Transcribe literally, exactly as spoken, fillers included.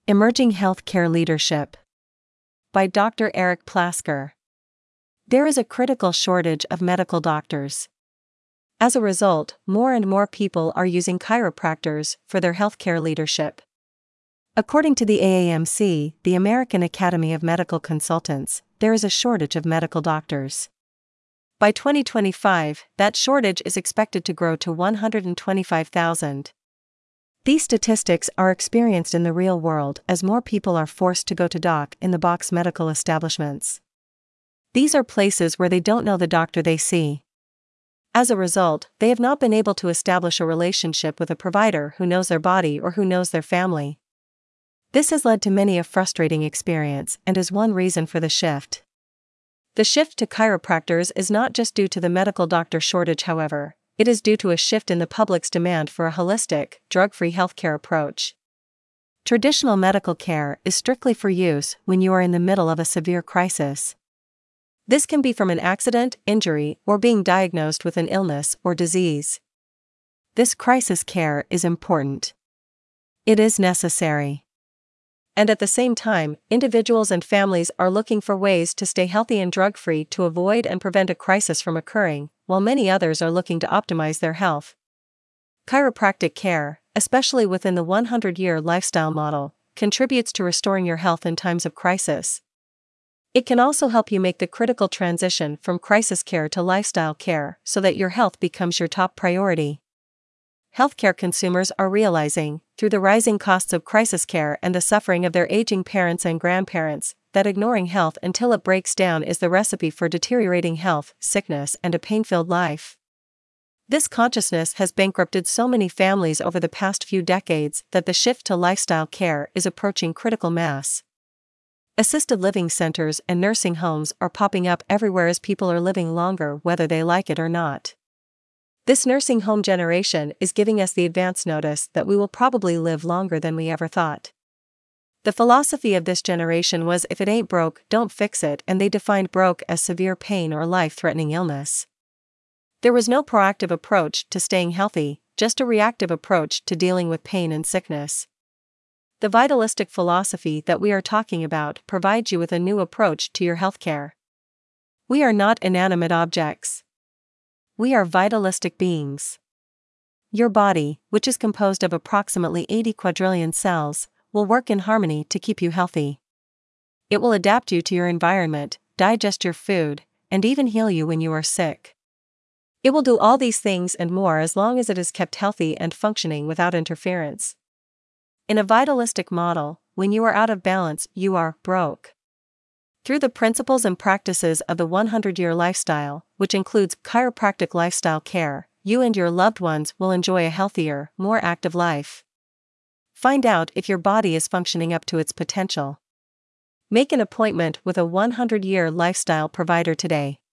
Emerging Healthcare Leadership by Doctor Eric Plasker. There is a critical shortage of medical doctors. As a result, more and more people are using chiropractors for their healthcare leadership. According to the A A M C, the American Academy of Medical Consultants, there is a shortage of medical doctors. By twenty twenty-five, that shortage is expected to grow to one hundred twenty-five thousand. These statistics are experienced in the real world as more people are forced to go to doc-in-the-box medical establishments. These are places where they don't know the doctor they see. As a result, they have not been able to establish a relationship with a provider who knows their body or who knows their family. This has led to many a frustrating experience and is one reason for the shift. The shift to chiropractors is not just due to the medical doctor shortage, however. It is due to a shift in the public's demand for a holistic, drug-free healthcare approach. Traditional medical care is strictly for use when you are in the middle of a severe crisis. This can be from an accident, injury, or being diagnosed with an illness or disease. This crisis care is important. It is necessary. And at the same time, individuals and families are looking for ways to stay healthy and drug-free to avoid and prevent a crisis from occurring, while many others are looking to optimize their health. Chiropractic care, especially within the hundred-year lifestyle model, contributes to restoring your health in times of crisis. It can also help you make the critical transition from crisis care to lifestyle care so that your health becomes your top priority. Healthcare consumers are realizing, through the rising costs of crisis care and the suffering of their aging parents and grandparents, that ignoring health until it breaks down is the recipe for deteriorating health, sickness, and a pain-filled life. This consciousness has bankrupted so many families over the past few decades that the shift to lifestyle care is approaching critical mass. Assisted living centers and nursing homes are popping up everywhere as people are living longer whether they like it or not. This nursing home generation is giving us the advance notice that we will probably live longer than we ever thought. The philosophy of this generation was if it ain't broke, don't fix it, and they defined broke as severe pain or life-threatening illness. There was no proactive approach to staying healthy, just a reactive approach to dealing with pain and sickness. The vitalistic philosophy that we are talking about provides you with a new approach to your healthcare. We are not inanimate objects. We are vitalistic beings. Your body, which is composed of approximately eighty quadrillion cells, will work in harmony to keep you healthy. It will adapt you to your environment, digest your food, and even heal you when you are sick. It will do all these things and more as long as it is kept healthy and functioning without interference. In a vitalistic model, when you are out of balance, you are broke. Through the principles and practices of the hundred-year lifestyle, which includes chiropractic lifestyle care, you and your loved ones will enjoy a healthier, more active life. Find out if your body is functioning up to its potential. Make an appointment with a hundred-year lifestyle provider today.